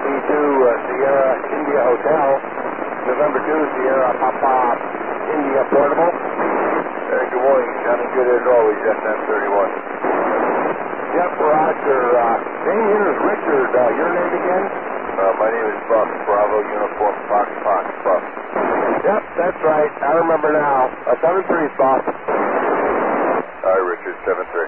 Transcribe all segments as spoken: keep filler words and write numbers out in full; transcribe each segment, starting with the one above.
B two uh, Sierra India Hotel, November two Sierra Papa India Portable. Uh, good morning, sounding good as always, F M thirty-one. Yep, Roger. Uh, name here is Richard. Uh, your name again? Uh, my name is Buff, Bravo Uniform Fox Fox Buff. Yep, that's right. I remember now. Uh, seven three, Buff. Hi, Richard, seven three.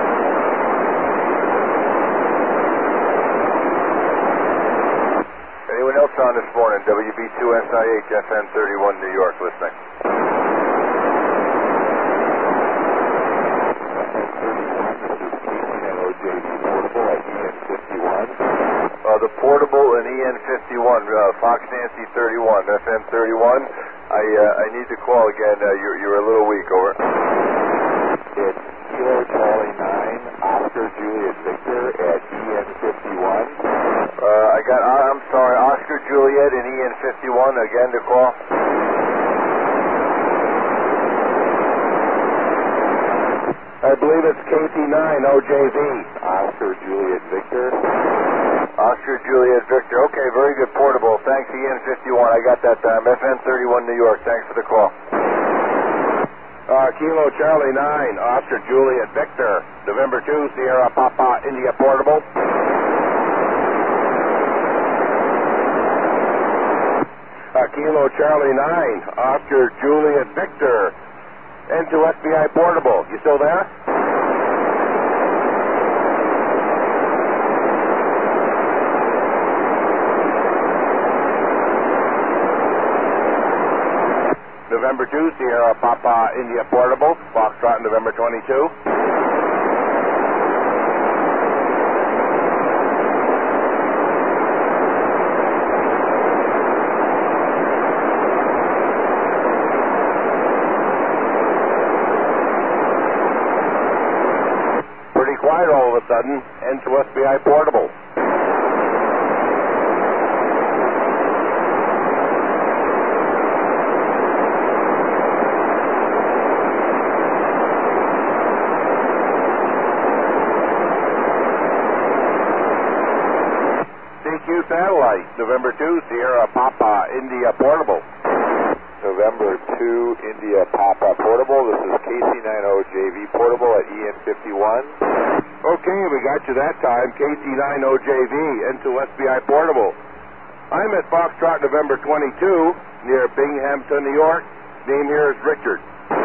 Anyone else on this morning? W B two S I H, F M thirty-one, New York, listening. Uh, the portable and E N fifty-one, uh, Fox Nancy thirty-one, F M thirty-one. I uh, I need to call again. Uh, you're, you're a little weak, over. It's Kilo Charlie nine, Oscar Juliet Victor at E N fifty-one. Uh, I got, uh, I'm sorry, Oscar Juliet and E N fifty-one, again to call. I believe it's K T nine O J V. Oscar Juliet Victor. Oscar Juliet Victor. Okay, very good, portable. Thanks, E N fifty-one. I got that time. F M thirty-one, New York. Thanks for the call. Uh, Kilo Charlie nine, Oscar Juliet Victor. November two, Sierra Papa India Portable. Uh, Kilo Charlie nine, Oscar Juliet Victor. N two S B I Portable. You still there? November two, Sierra Papa India Portable, Foxtrot November twenty-two. Pretty quiet all of a sudden, N two S B I Portable. Satellite, November two, Sierra Papa India Portable. November two, India Papa Portable. This is K C nine O J V Portable at E N fifty-one. Okay, we got you that time. K C nine O J V, N two S B I Portable. I'm at Foxtrot November twenty-two, near Binghamton, New York. Name here is Richard.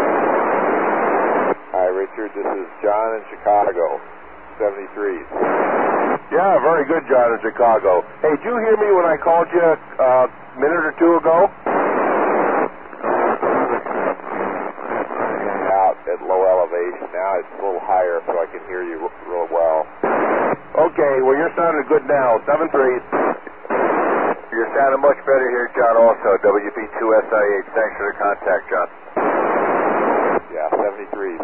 Hi, Richard. This is John in Chicago, seventy-three. Yeah, very good, John in Chicago. Hey, did you hear me when I called you uh, a minute or two ago? Out at low elevation. Now it's a little higher, so I can hear you real well. Okay, well, you're sounding good now. seven three. You're sounding much better here, John, also. W B two S I H. Thanks for the contact, John. Yeah, seventy-three.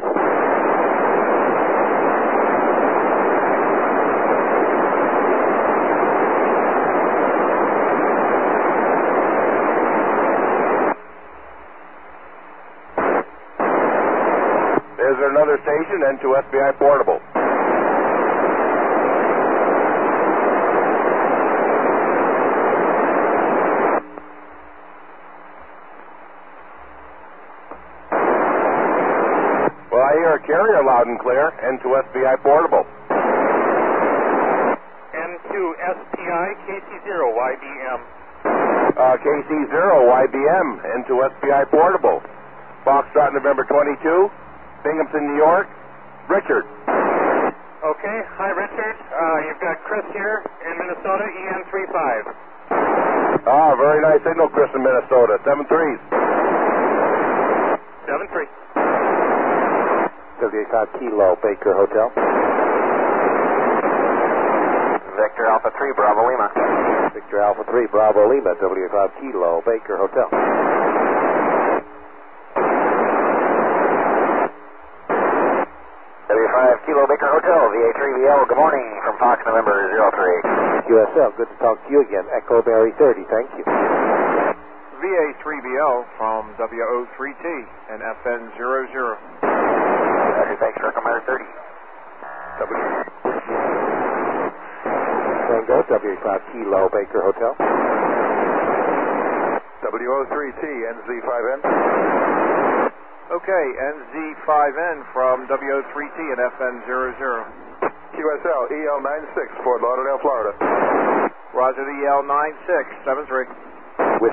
Is there another station, N two S B I Portable? Well, I hear a carrier loud and clear, N two S B I Portable. N two S P I K C zero Y B M. Uh, K C zero Y B M, N two S B I Portable. Foxtrot November twenty-two. Binghamton, New York. Richard. Okay. Hi, Richard. Uh, you've got Chris here in Minnesota, E N thirty-five. Ah, very nice signal, Chris in Minnesota. seven three. seven three. W five Kilo, Baker Hotel. Victor Alpha three, Bravo Lima. Victor Alpha three, Bravo Lima, W five Kilo, Baker Hotel. W five Kilo Baker Hotel, V A three V L, good morning from Fox November zero three. Q S L, good to talk to you again. Echo Barry thirty, thank you. V A three V L from W O three T and F N zero zero. Roger, thanks for Echo Barry thirty. W. Thank go. W A five Kilo Baker Hotel. W O three T, N Z five N. Okay, N Z five N from W O three T and F N zero zero. Q S L, E L ninety-six, Fort Lauderdale, Florida. Roger the E L ninety-six, seven three. With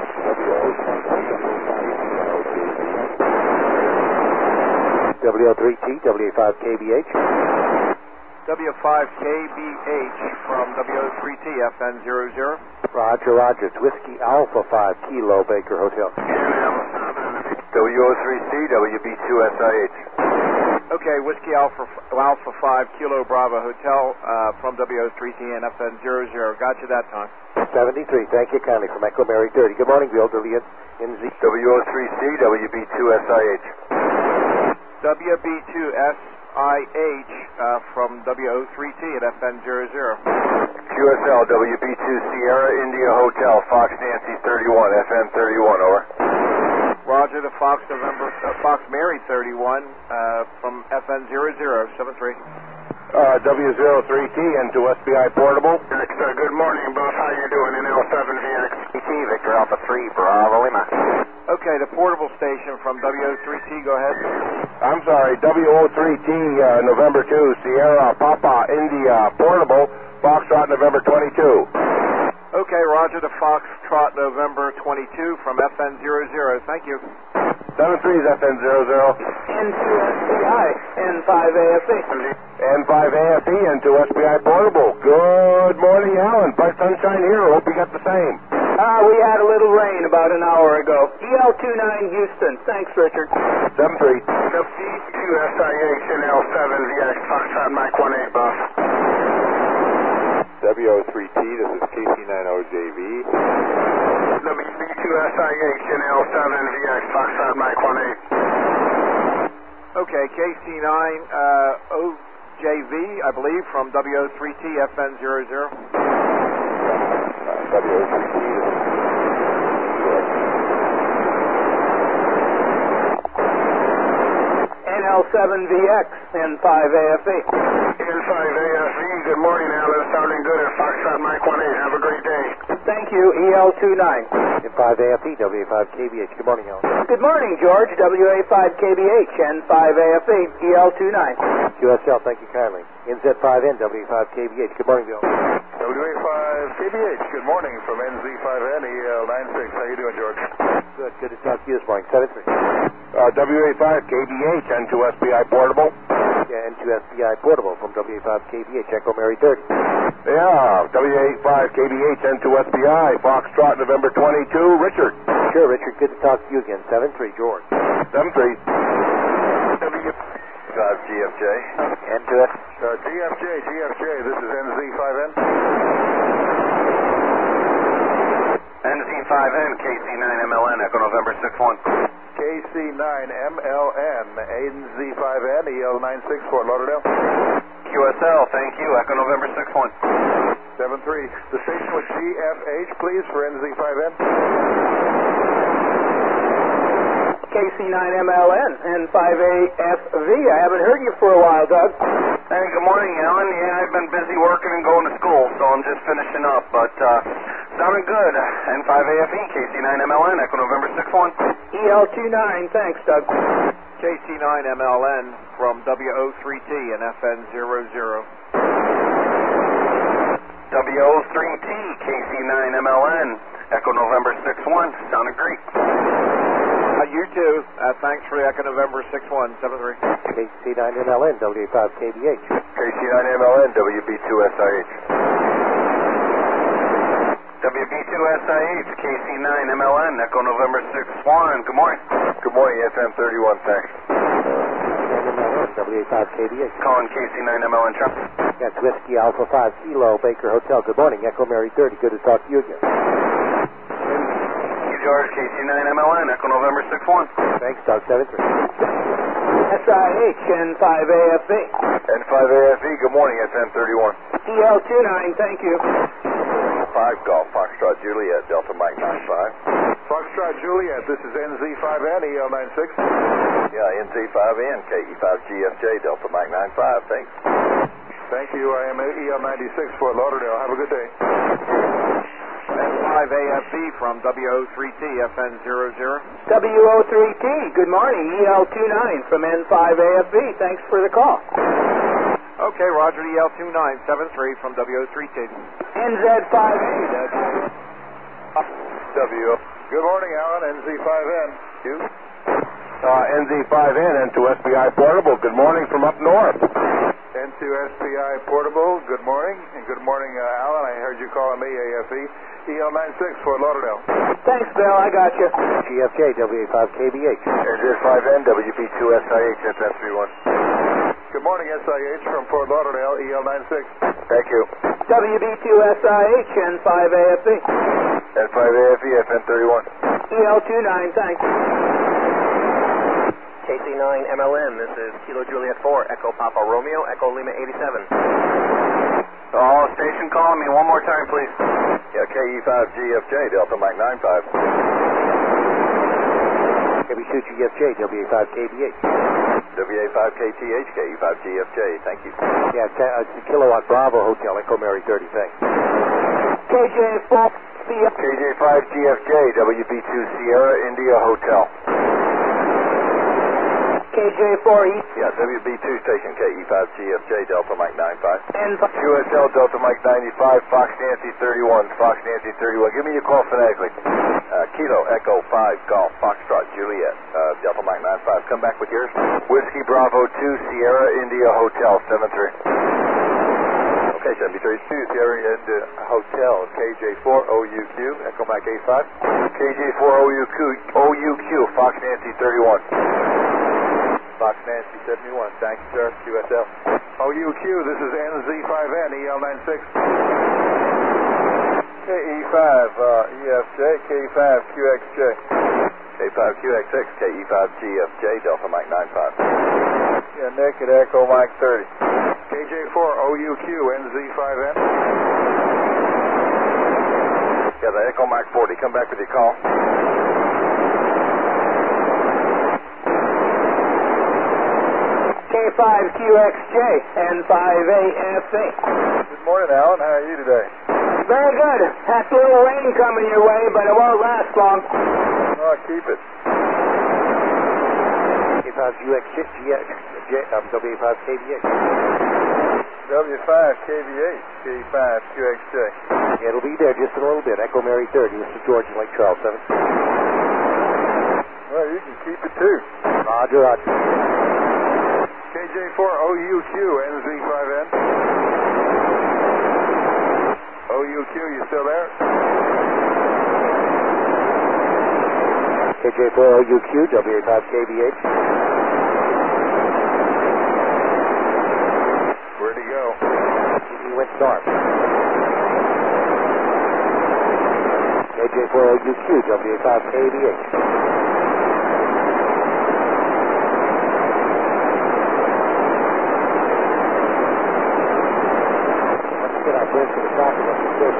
W O three T, W A five K B H. W five K B H from W O three T, F N zero zero. Roger, Roger. It's Whiskey Alpha five Kilo Baker Hotel. W O three C, W B two S I H. Okay, Whiskey Alpha Alpha five Kilo Bravo Hotel uh, from W O three T and F N zero zero. Got you that time. seventy-three. Thank you kindly from Echo Mary thirty. Good morning, Bill. W N Z. W O three C, W B two S I H. W B two S I H uh, from W O three T at F N zero zero. Q S L, W B two Sierra India Hotel, Fox Nancy thirty-one, F N thirty-one, over. Roger, the Fox November, uh, Fox Mary thirty-one uh, from F N zero zero, seven three. Uh, W zero three T into S B I Portable. Uh, good morning, boss. How you doing in L seven V X? T T, Victor Alpha three, Bravo Lima. Okay, the portable station from W O three T, go ahead. I'm sorry, W O three T, uh, November two, Sierra Papa India Portable, Foxtrot November twenty-two. Okay, Roger, the Foxtrot November twenty-two from F N zero zero. Thank you. seven three is F N zero zero. N two S B I, N five A F E. N five A F E into S B I Portable. Good morning, Alan. Bright sunshine here. Hope you got the same. Ah, uh, we had a little rain about an hour ago. E L twenty-nine Houston. Thanks, Richard. seven three. W two S I H and L seven V X, Foxtrot Mike one eight, boss. W O three T, this is K C nine O J V. W B two S I H and L seven V X, Foxtrot Mike one eight. Okay, K C nine uh, O J V, I believe, from W O three T, F N zero zero. W O three T, N L seven V X, N five A F E. N five A F E, good morning, Alan. Sounding good at Foxtrot Mike one eight. Have a great day. Thank you, E L twenty-nine. N five A F E, W A five K B H. Good morning, Alan. Good morning, George. W A five K B H, N five A F E, E L twenty-nine. Q S L, thank you kindly. N Z five N, W A five K B H. Good morning, Bill. W A five K B H, good morning from N Z five N, E L ninety-six. How you doing, George? Good, good to talk to you this morning. seven three. Uh, W A five K B H into S B I Portable. Yeah, N two S B I Portable from W A five K B H, Echo Mary thirty. Yeah, W A five K B H into S B I, Foxtrot November twenty-two, Richard. Sure, Richard, good to talk to you again. seven three, George. seven three. W five G F J. N two S. Uh, G F J, G F J, this is N Z five N. N Z five N, K C nine M L N, Echo November six one. K C nine M L N, N Z five N, E L ninety-six, Fort Lauderdale. Q S L, thank you, Echo November six one. seven three. The station with G F H, please, for N Z five N. K C nine M L N, N five A F V. I haven't heard you for a while, Doug. Hey, good morning, Alan. Yeah, I've been busy working and going to school, so I'm just finishing up, but uh, sounding good. N five A F E, K C nine M L N, Echo November six one. E L twenty-nine, thanks, Doug. K C nine M L N from W O three T and F N zero zero. W O three T, K C nine M L N, Echo November six one. Sounded great. Uh, you too. Uh, thanks for the Echo November six one, seven three. K C nine M L N, W A five K B H. K C nine M L N, W B two S I H. W B two S I H, K C nine M L N, Echo November six one. Good morning. Good morning, F M thirty-one, thanks. W A five K B H. Calling K C nine M L N traffic. That's Whiskey Alpha five Kilo Baker Hotel. Good morning, Echo Mary thirty. Good to talk to you again. George, K C nine M L N, Echo November six one. Thanks, Doug. seven three. S I H, N five A F E. N five A F E, good morning, S M thirty-one. E L twenty-nine, thank you. five Golf, Foxtrot Juliet, Delta Mike nine five. Foxtrot Juliet, this is N Z five N, E L ninety-six. Yeah, N Z five N, K E five G F J, Delta Mike nine five, thanks. Thank you, I am E L ninety-six, Fort Lauderdale. Have a good day. five A F E from W O three T F N zero zero. W O three T, good morning. E L two nine from N five A F E. Thanks for the call. Okay, Roger, E L two nine seven three from W O three T. N Z five A. W. Good morning, Alan. N Z five N. You? Uh, N Z five N, N two S P I Portable. Good morning from up north. N two S P I Portable. Good morning. And good morning, uh, Alan. I heard you calling me A F E. E L nine six, Fort Lauderdale. Thanks, Bill. I got you. G F J, W A five K B H. N Z five N, W B two S I H, F N three one. Good morning, S I H from Fort Lauderdale, E L nine six. Thank you. W B two S I H, N five A F E. N five A F E, F N thirty-one. E L two nine, thanks. K C nine M L N, this is Kilo Juliet four, Echo Papa Romeo, Echo Lima eighty-seven. Oh, station calling me one more time, please. Yeah, K E five G F J, Delta Mike nine five. K B two G F J, W A five K B H. W A five K T H, K E five G F J, thank you. Yeah, it's, uh, it's the Kilowatt Bravo Hotel, Echo Mary thirty, thanks. K J four, K J five G F J, W B two Sierra India Hotel. K J four E. Yeah, W B two station, K E five G F J, Delta Mike nine five. N Q S L, Delta Mike ninety-five, Fox Nancy thirty-one, Fox Nancy thirty-one. Give me your call phonetically. Uh, Kilo, Echo five, Golf, Foxtrot, Juliet, uh, Delta Mike nine five. Come back with yours. Whiskey Bravo two, Sierra India Hotel, seven three. Okay, seven three two, Sierra India Hotel, K J four O U Q, Echo Mike eight five. K J four O U Q, O U Q, Fox Nancy thirty-one. Fox Nancy seventy-one, thank you, sir. Q S L. O U Q, this is N Z five N, E L nine six. K E five, uh, E F J, K E five Q X J. K five Q X X, K E five G F J, Delta Mike nine five. Yeah, Nick at Echo Mike thirty. K J four O U Q, N Z five N. Yeah, the Echo Mike forty, come back with your call. K five Q X J, N five A F A. Good morning, Alan. How are you today? Very good. Has a little rain coming your way, but it won't last long. Oh, keep it. K five Q X J, J, um, W A five K B H. W five K B H, K five Q X J. Yeah, it'll be there just in a little bit. Echo Mary thirty, Mister George and Lake Charles, seven. Well, you can keep it too. Roger, roger. K J four O U Q, N Z five N. O U Q, you still there? K J four O U Q, W A five K B H. Where'd he go? He went dark. K J four O U Q, W A five K B H. Let's get our friends to the top of the